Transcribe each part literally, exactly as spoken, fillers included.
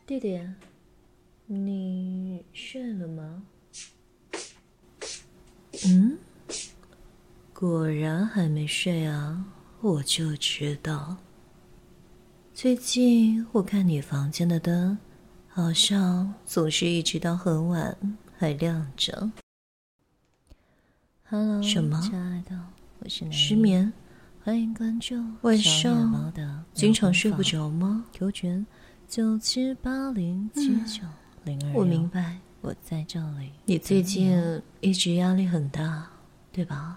弟弟，你睡了吗？嗯，果然还没睡啊，我就知道。最近我看你房间的灯，好像总是一直到很晚还亮着。Hello，什么？亲爱的，我是南失眠？欢迎关注晚上经常睡不着吗 ？Q 群九七八零七九零二。我明白，我在这里。你最近一直压力很大，对吧？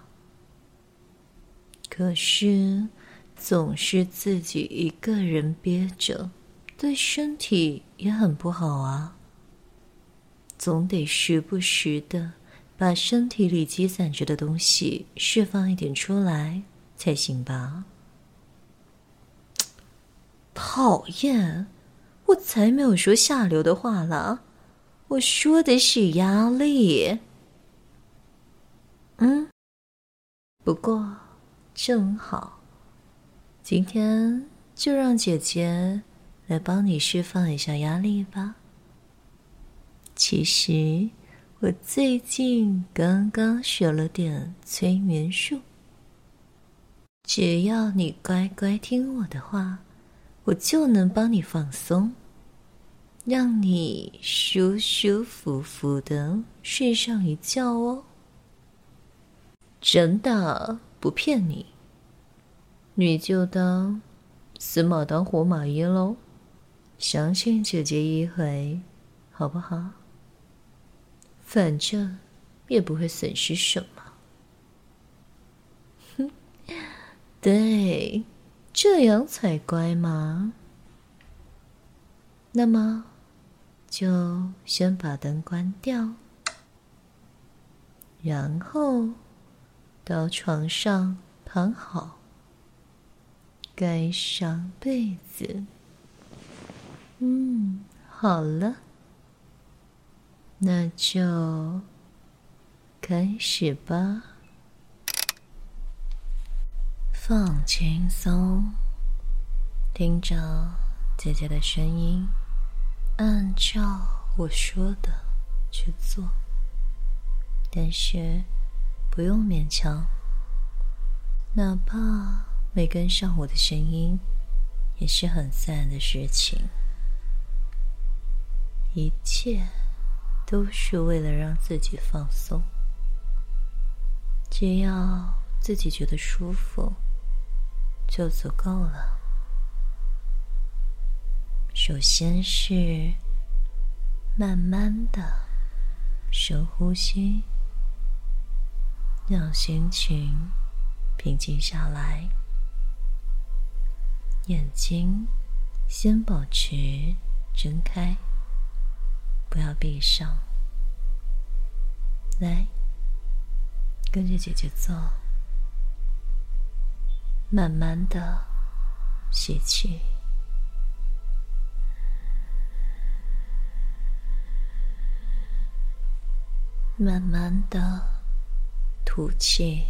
可是总是自己一个人憋着，对身体也很不好啊。总得时不时的把身体里积攒着的东西释放一点出来才行吧。讨厌，我才没有说下流的话了，我说的是压力。嗯，不过正好，今天就让姐姐来帮你释放一下压力吧。其实我最近刚刚学了点催眠术，只要你乖乖听我的话，我就能帮你放松，让你舒舒服服的睡上一觉哦。真的，不骗你，你就当死马当活马医喽，相信姐姐一回，好不好？反正也不会损失什么。哼，对，这样才乖嘛。那么，就先把灯关掉，然后到床上躺好，盖上被子。嗯，好了。那就开始吧，放轻松，听着姐姐的声音，按照我说的去做，但是不用勉强，哪怕没跟上我的声音，也是很自然的事情，一切都是为了让自己放松，只要自己觉得舒服就足够了。首先是慢慢的深呼吸，让心情平静下来，眼睛先保持睁开，不要闭上。来，跟着姐姐做，慢慢的吸气，慢慢的吐气，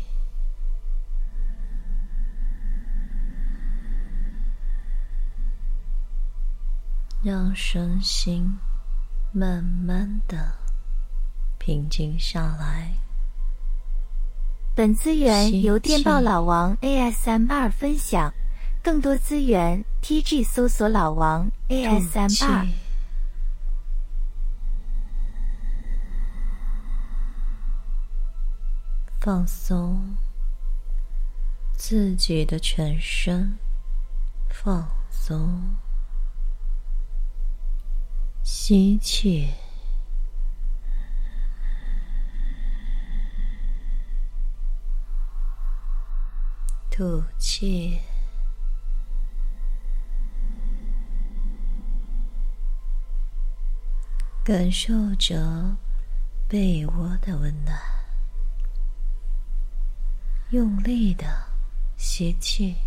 让身心慢慢的平静下来。 本资源由电报老王 A S M R 分享，更多资源 T G 搜索老王 A S M R。 放松自己的全身，放松，吸气，吐气，感受着被窝的温暖，用力的吸气，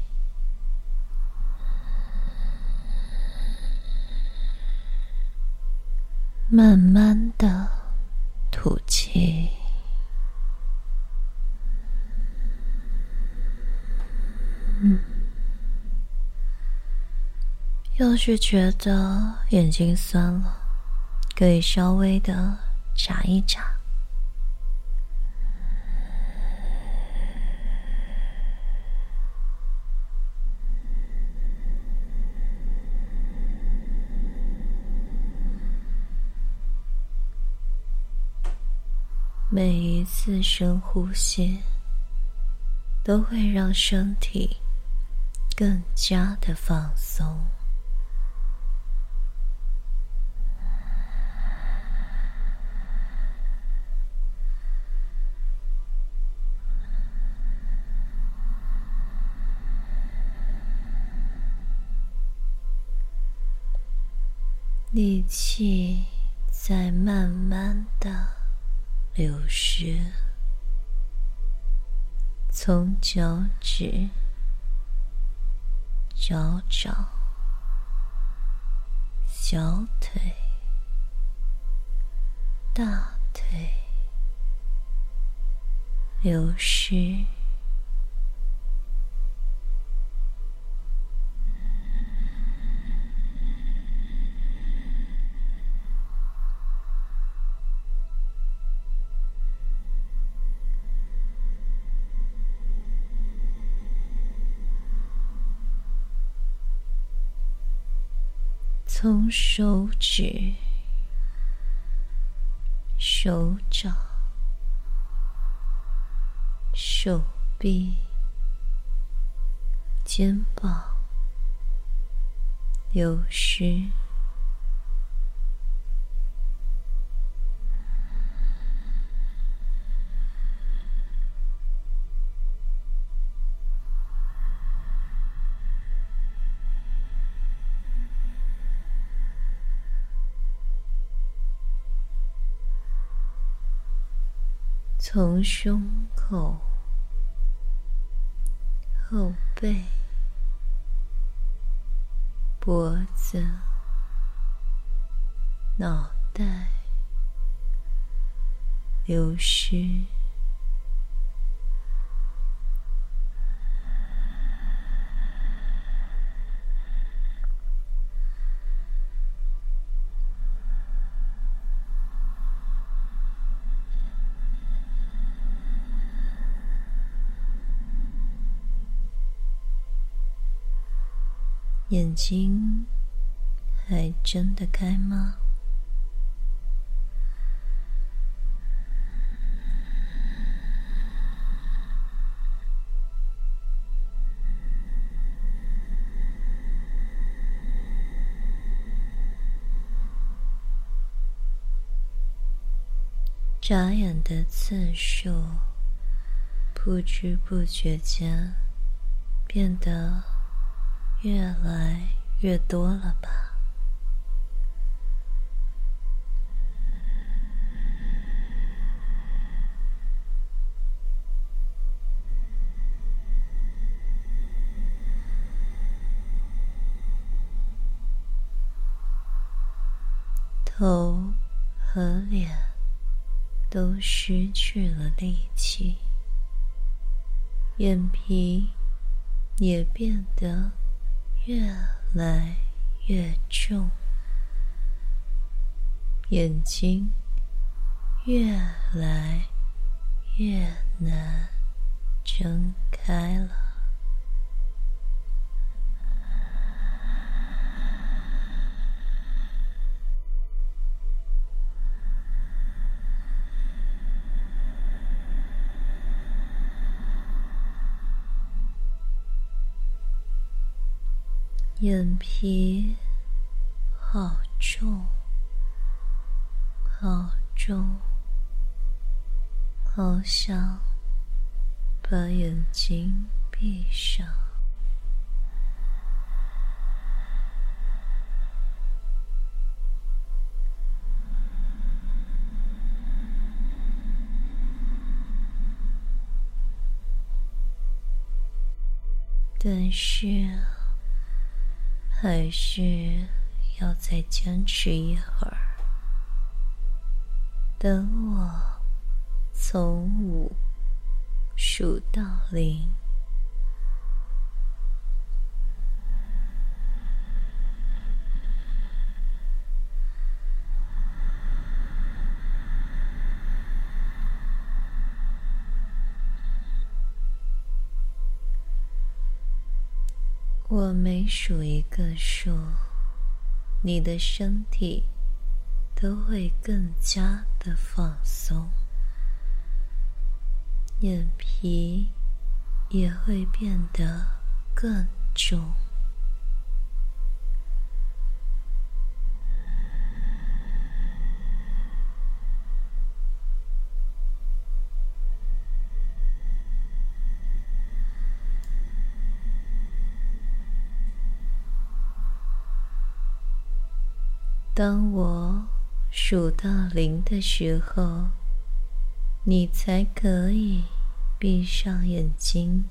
慢慢的吐气。嗯， 要是觉得眼睛酸了，可以稍微的眨一眨。每一次深呼吸都会让身体更加的放松。力气在慢慢的流失，从脚趾、脚掌、小腿、大腿流失，从手指、手掌、手臂、肩膀流失，从胸口、后背、脖子、脑袋流失，眼睛还睁得开吗？眨眼的次数不知不觉间变得越来越多了吧？头和脸都失去了力气，眼皮也变得越来越重，眼睛越来越难睁开了。眼皮好重，好重，好想把眼睛闭上。但是还是要再坚持一会儿，等我从五数到零。 我每数一个数，你的身体都会更加的放松，眼皮也会变得更重。当我数到零的时候，你才可以闭上眼睛。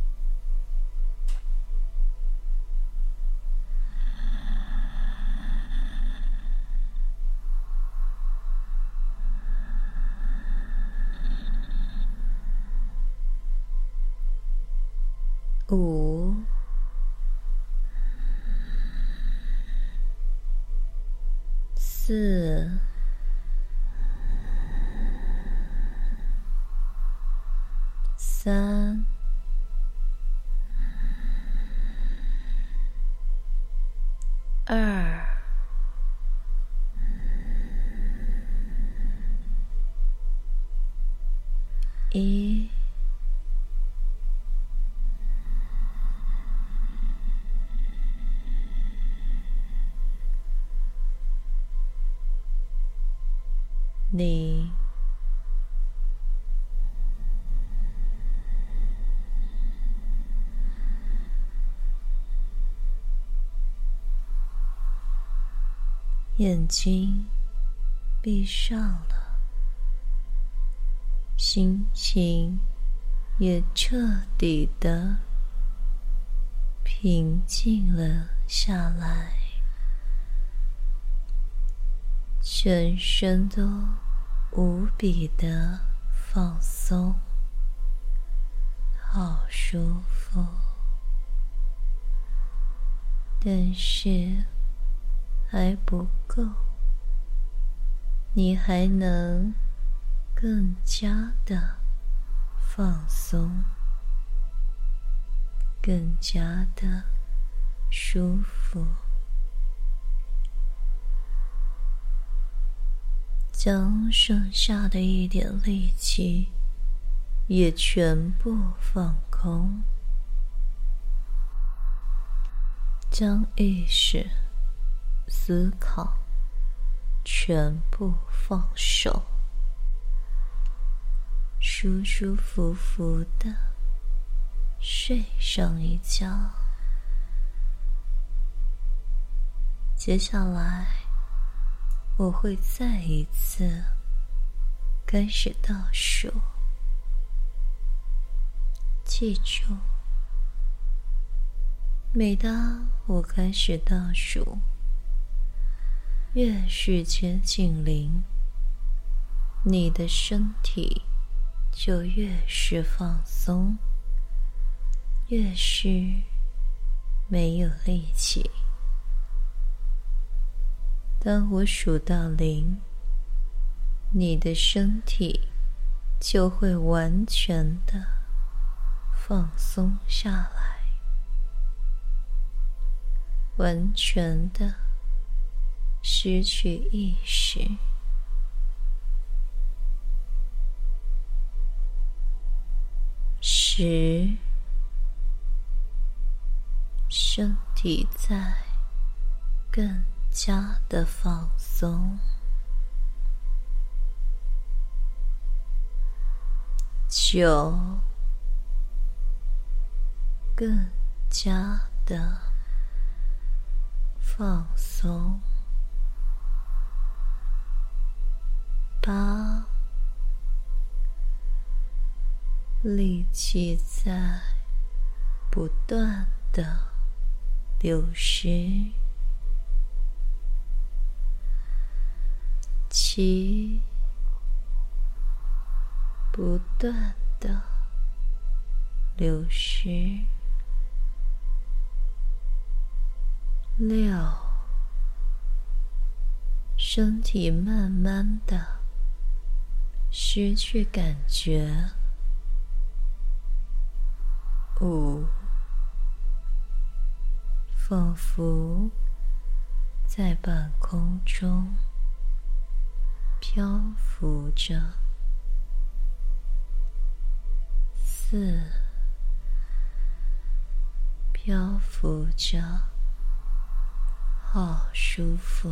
五、四、三、二、一。你眼睛闭上了，心情也彻底的平静了下来，全身都无比的放松，好舒服。但是还不够，你还能更加的放松，更加的舒服。将剩下的一点力气也全部放空，将意识、思考全部放手，舒舒服服的睡上一觉。接下来我会再一次开始倒数，记住，每当我开始倒数，越是接近零，你的身体就越是放松，越是没有力气。当我数到零，你的身体就会完全的放松下来，完全的失去意识。十，身体在更加的放松。九，更加的放松。八，力气在不断的流失。七，不断的流失。六，身体慢慢的失去感觉。五， 仿佛在半空中漂浮着。四，漂浮着，好舒服。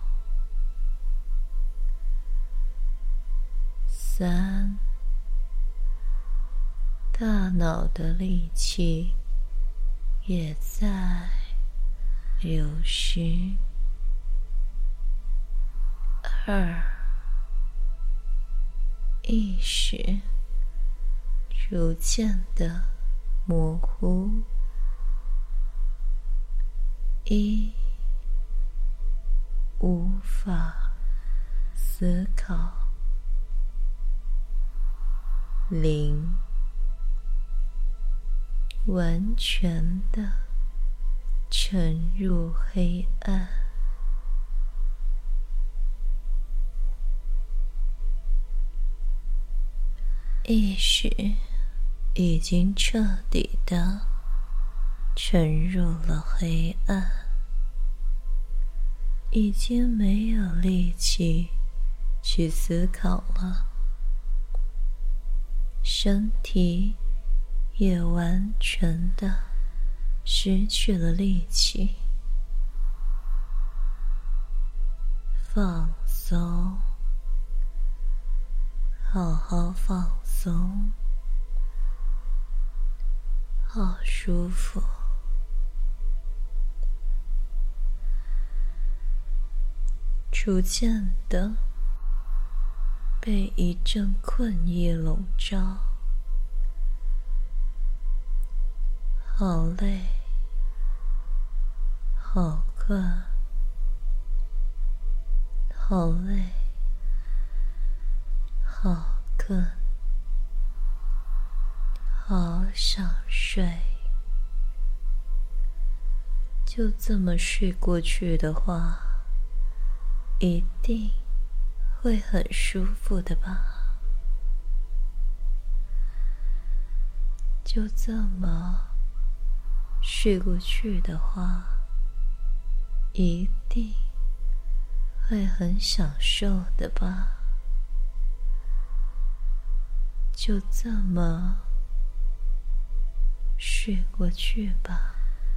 三，大脑的力气也在流失。二，意识逐渐的模糊。一，无法思考。零，完全的沉入黑暗。意识已经彻底的沉入了黑暗，已经没有力气去思考了，身体也完全的失去了力气。放松，好好放松，好舒服。逐渐的被一阵困意笼罩，好累，好困，好累，好困，好想睡。就这么睡过去的话，一定会很舒服的吧？就这么睡过去的话，一定会很享受的吧？就这么睡过去吧。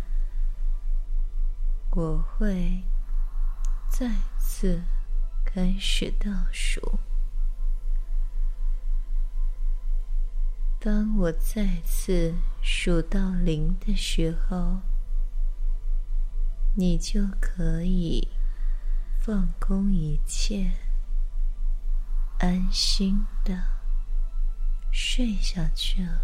我会再次开始倒数，当我再次数到零的时候，你就可以放空一切，安心的睡下去了。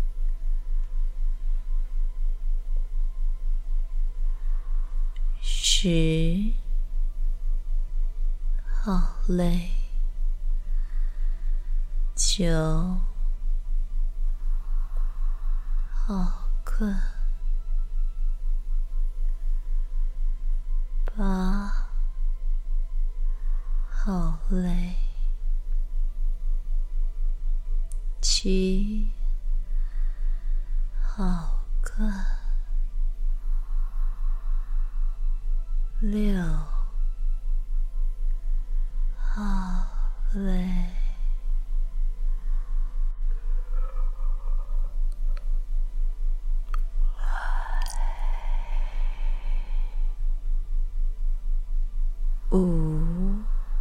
十，好累。九，好困。八，好累。七，好困。六，好累。五，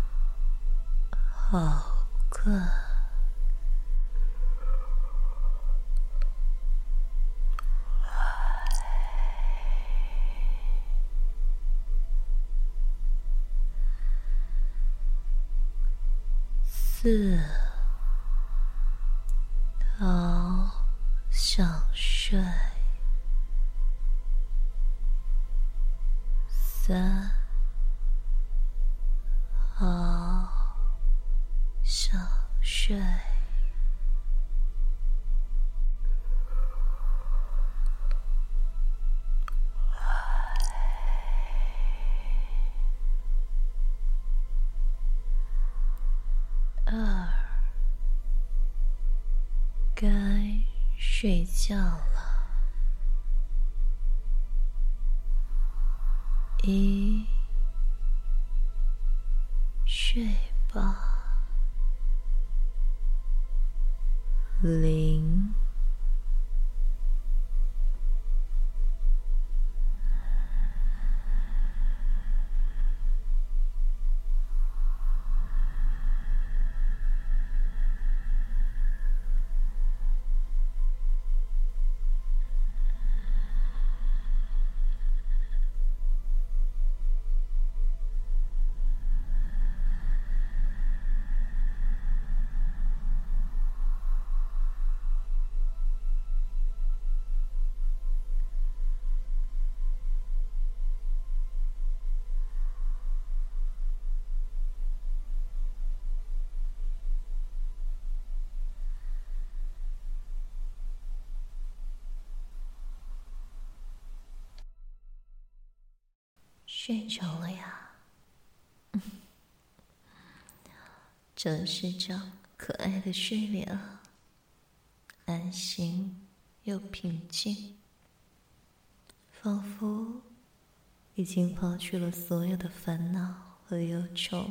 好困。四，好想睡。三，好想睡。二，该睡觉了。 一，睡吧。零。睡着了呀，真是张可爱的睡脸啊，安心又平静，仿佛已经抛去了所有的烦恼和忧愁。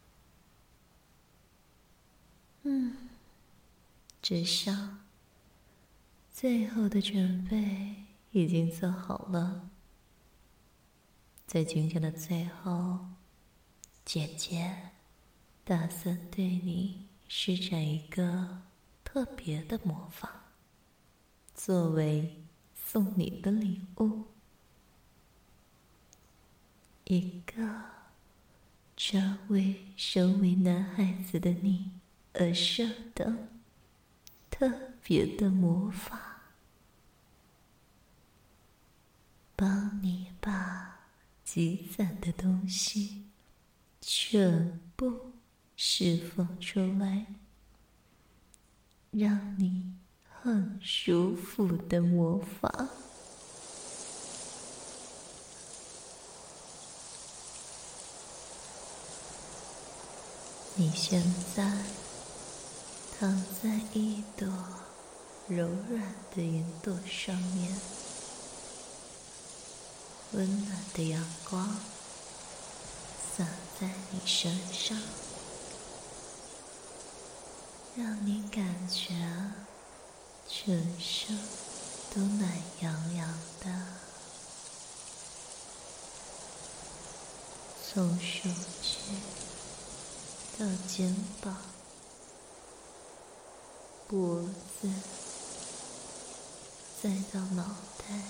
嗯，至少最后的准备已经做好了。在今天的最后，姐姐打算对你施展一个特别的魔法，作为送你的礼物，一个专为身为男孩子的你而设的特别的魔法，帮你把积攒的东西全部释放出来，让你很舒服的魔法。你现在躺在一朵柔软的云朵上面，温暖的阳光洒在你身上，让你感觉全身都暖洋洋的，从手指到肩膀、脖子，再到脑袋，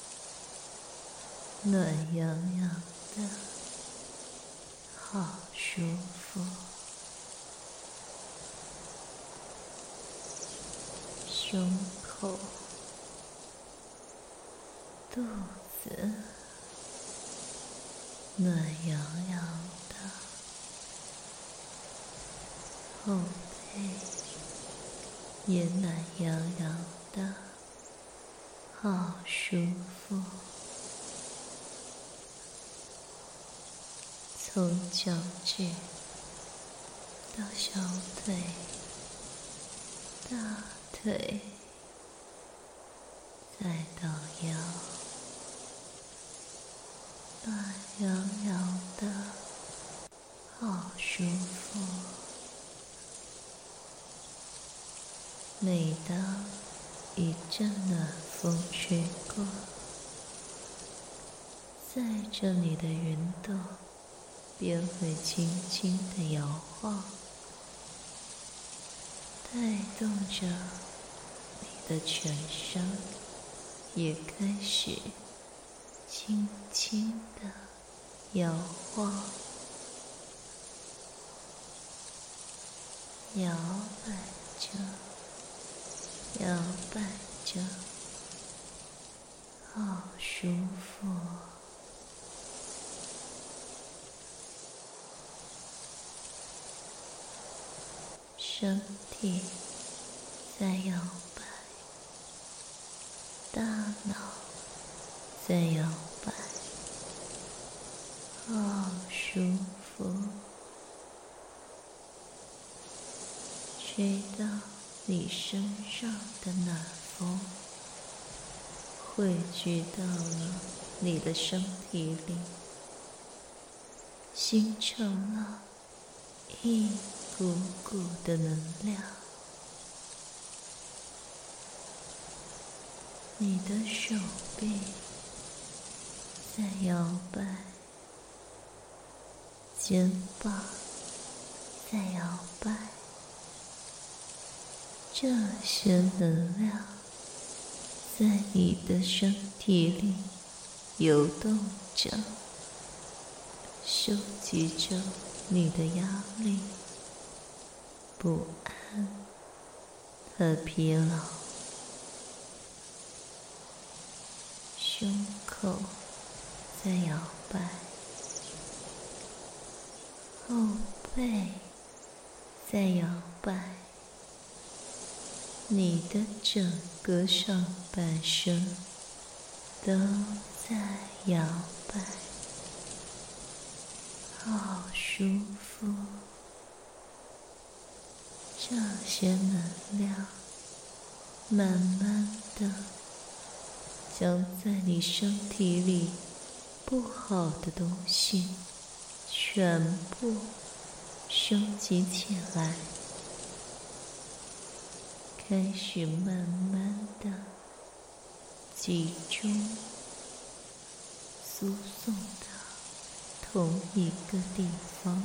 暖洋洋的，好舒服。胸口、肚子暖洋洋的，后背也暖洋洋的，好舒服。从脚趾到小腿、大腿，再到腰，暖洋洋的，好舒服。每当一阵暖风吹过，在这里的云朵便会轻轻地摇晃，带动着你的全身也开始轻轻地摇晃，摇摆着，摇摆着，好舒服。身体在摇摆，大脑在摇摆，好舒服。吹到你身上的暖风汇聚到了你的身体里， 形成了一股股的能量。你的手臂在摇摆，肩膀在摇摆，这些能量在你的身体里游动着，收集着你的压力、不安和疲劳。胸口在摇摆，后背在摇摆，你的整个上半身都在摇摆，好舒服。这些能量慢慢的将在你身体里不好的东西全部收集起来，开始慢慢的集中输送到同一个地方。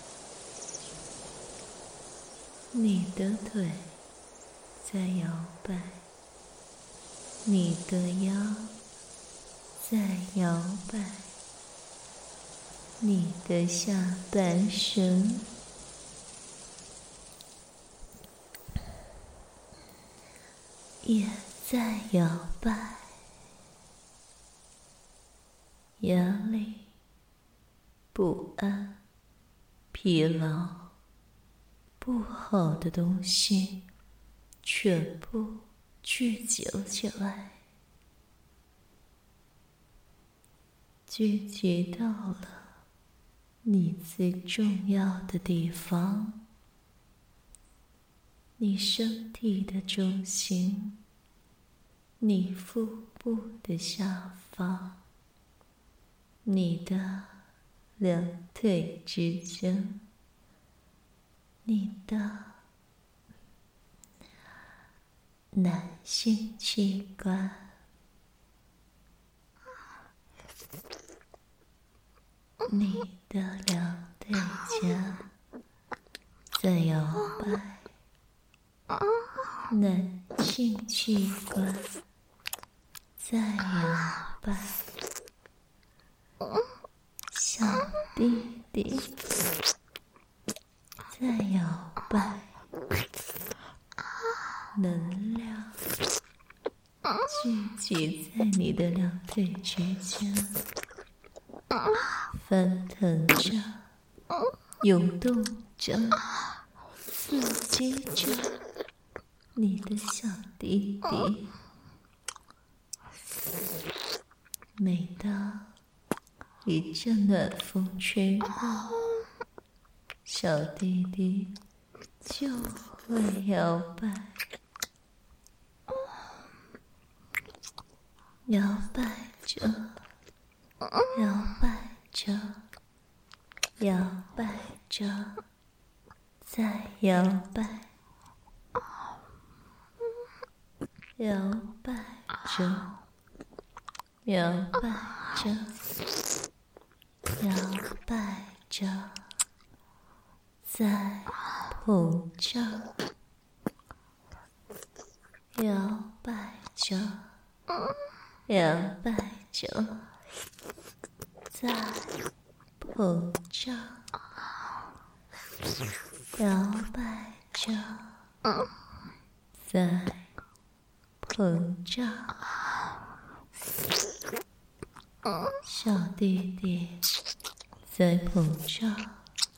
你的腿在摇摆，你的腰在摇摆，你的下半身也在摇摆。压力、不安、疲劳、不好的东西全部聚集了起来，聚集到了你最重要的地方，你身体的中心，你腹部的下方，你的两腿之间，你的男性器官。你的两腿间在摇摆，男性器官在摇摆，小弟弟在摇摆，能量聚集在你的两腿之间，翻腾着，涌动着，刺激着你的小弟弟。每当一阵暖风吹过，小弟弟就会摇摆，摇摆着，摇摆着，摇摆着，再摇摆，摇摆着，摇摆着，摇摆着，再膨胀，摇摆着，摇摆着，再膨胀，摇摆着，再膨胀。小弟弟在膨胀，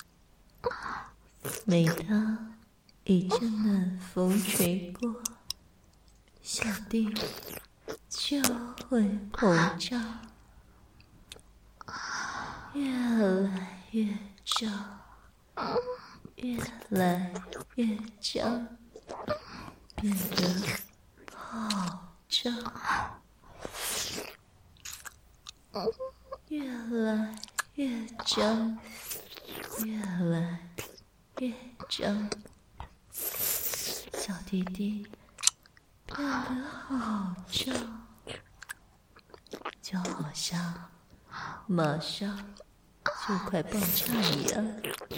每当一阵暖风吹过，小弟弟就会膨胀，越来越胀，越来越胀，变得好胀，越来越张越来越张，小弟弟变得好胀，就好像马上就快爆炸一样。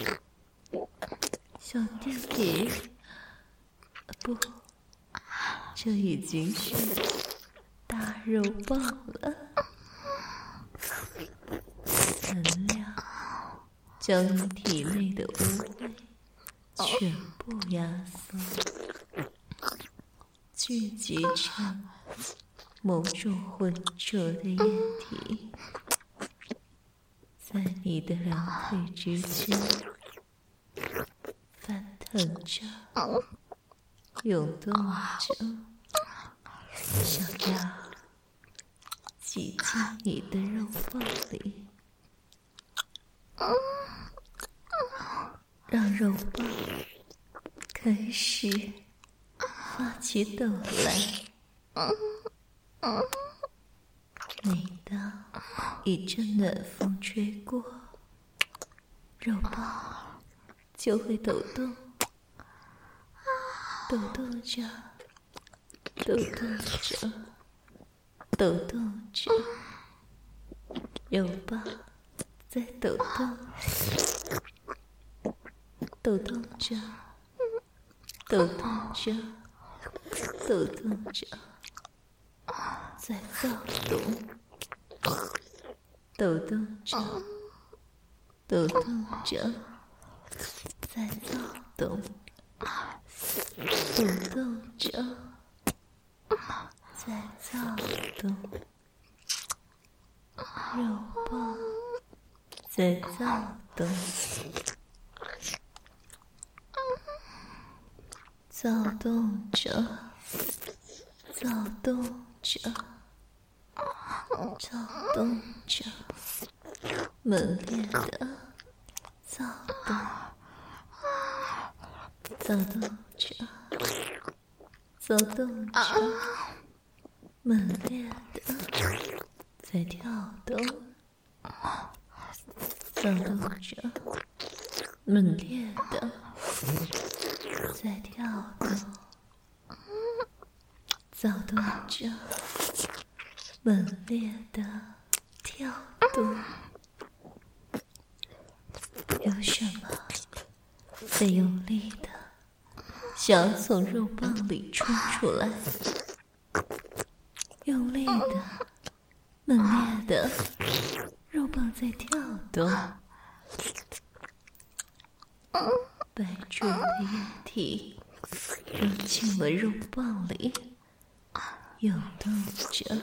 小弟弟，不，这已经是大肉棒了。能量将你体内的污秽全部压缩，聚集成某种浑浊的液体，在你的两腿之间翻腾着，涌动着，想要挤进你的肉缝里，让肉棒开始发起抖来。每当一阵暖风吹过，肉棒就会抖动，抖动着，抖动着，抖动着，肉棒在抖动，抖动着，抖动着，抖动着，在躁动，抖动着，抖动着，在躁动，抖动着，在躁动，肉棒在躁动，躁动着，躁动着，躁动着，猛烈的躁动，躁动着，躁动着，猛烈的在跳动，躁动着，猛烈的在跳动，躁动着，猛烈的跳动。有什么在用力的想要从肉棒里冲出来？用力的，猛烈的，肉棒在跳动，白灼的液体融进了肉棒里，涌动着，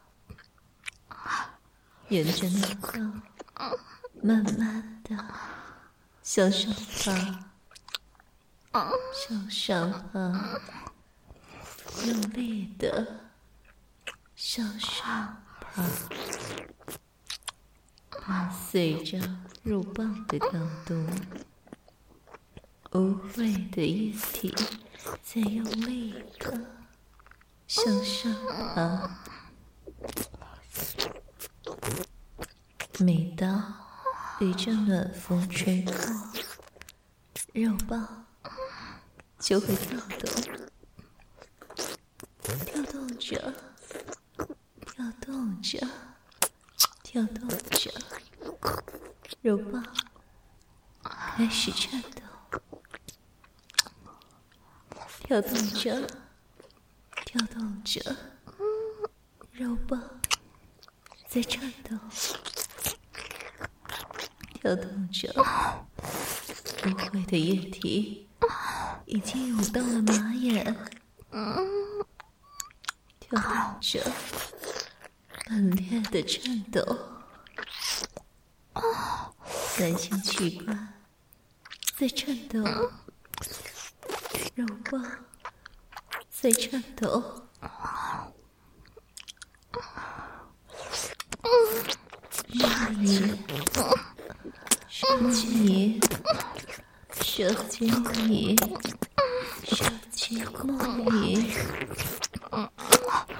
沿着内脏慢慢的向上爬，向上爬，用力的向上爬，伴随着肉棒的跳动，污秽的液体在用力的向上爬。每当一阵暖风吹过，肉棒就会跳动，跳动着，跳动着，跳动着，肉棒开始颤抖，跳动着，跳动着，肉棒在颤抖，跳动着，污秽的液体已经涌到了马眼，跳动着，猛烈的颤抖，男性器官在颤抖，肉棒在颤抖，让你射进你，射进你，射进梦里，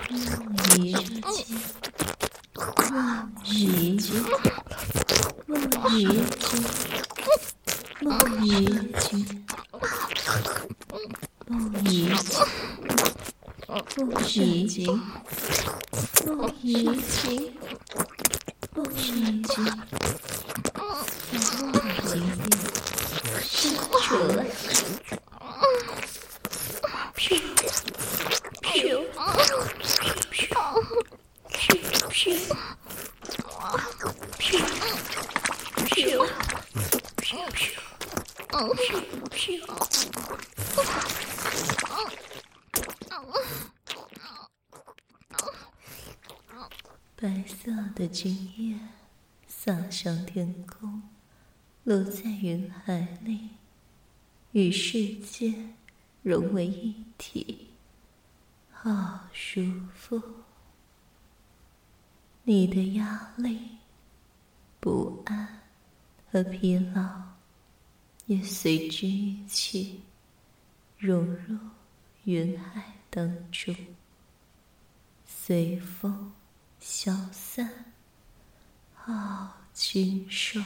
梦里射进梦里，梦鱼精，梦鱼精，梦鱼精，梦鱼精，梦鱼精，梦鱼精，梦鱼精生出来，噗噗噗噗噗。白色的精液洒上天空，落在云海里，与世界融为一体，好舒服。你的压力、不安和疲劳也随之一起融入云海当中，随风消散，好清爽。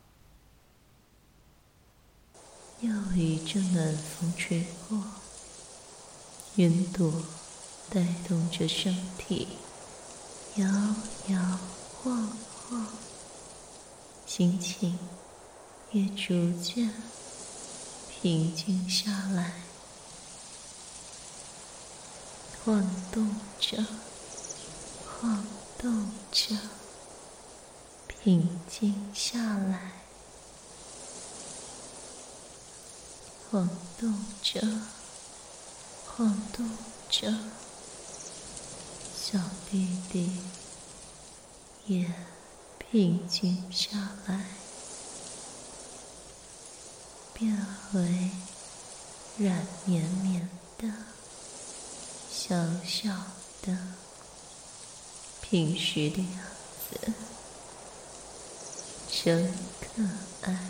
又一阵暖风吹过，云朵带动着身体摇摇晃晃，心情也逐渐平静下来，晃动着，晃动着，平静下来，晃动着，晃动着，小弟弟也平静下来，变为软绵绵的、小小的、平时的样子，真可爱。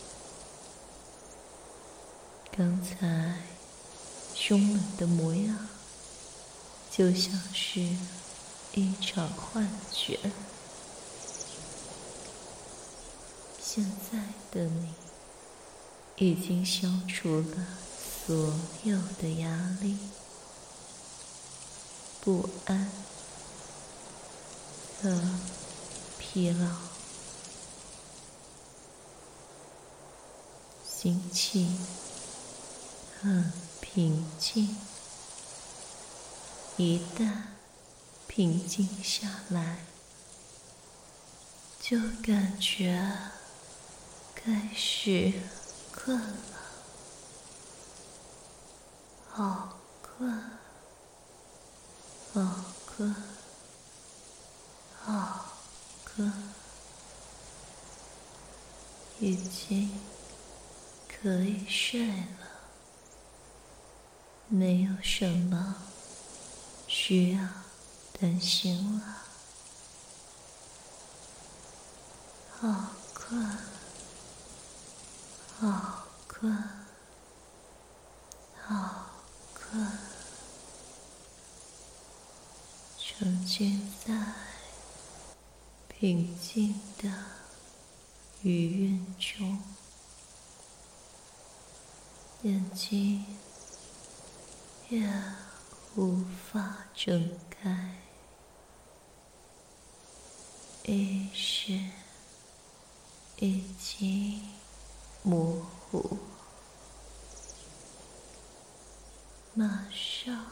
刚才凶猛的模样，就像是一场幻觉。现在的你已经消除了所有的压力、不安和疲劳，心情很平静。一旦平静下来，就感觉开始困了，好困，好困，好困，已经可以睡了，没有什么需要担心了。好困，好困，好困，沉浸在平静的余韵中，眼睛也无法睁开，意识已经模糊，马上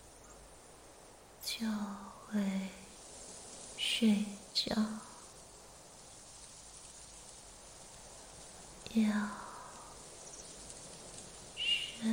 就会睡觉，要睡。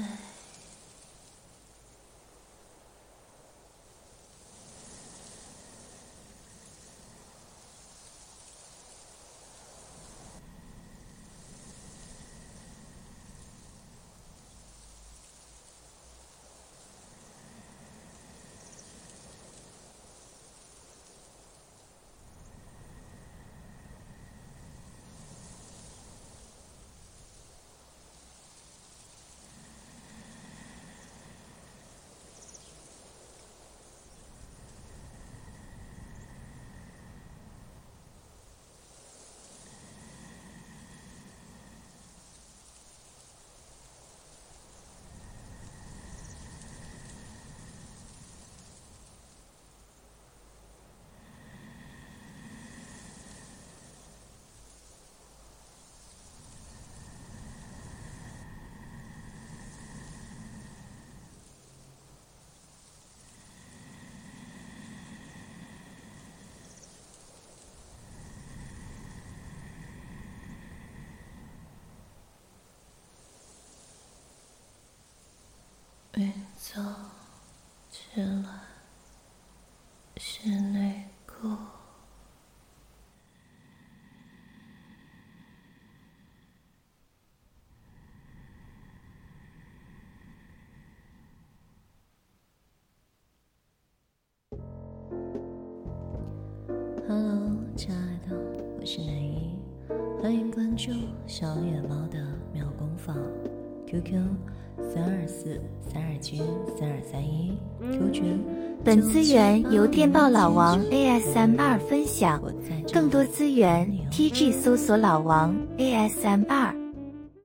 运走起来，是内裤。Hello， 亲爱的，我是南一，欢迎关注小野猫的妙工坊 ，Q Q 三二四三二七三二三一 ，Q 群。 本资源由电报老王 A S M R 分享，更多资源 T G 搜索老王 A S M R。